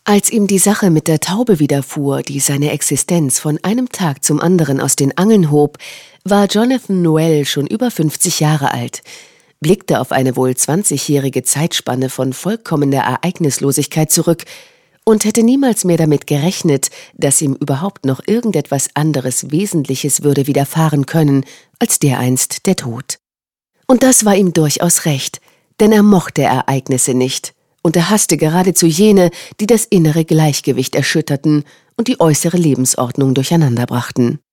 Als ihm die Sache mit der Taube widerfuhr, die seine Existenz von einem Tag zum anderen aus den Angeln hob, war Jonathan Noel schon über 50 Jahre alt, blickte auf eine wohl 20-jährige Zeitspanne von vollkommener Ereignislosigkeit zurück und hätte niemals mehr damit gerechnet, dass ihm überhaupt noch irgendetwas anderes Wesentliches würde widerfahren können, als dereinst der Tod. Und das war ihm durchaus recht, denn er mochte Ereignisse nicht, und er hasste geradezu jene, die das innere Gleichgewicht erschütterten und die äußere Lebensordnung durcheinanderbrachten.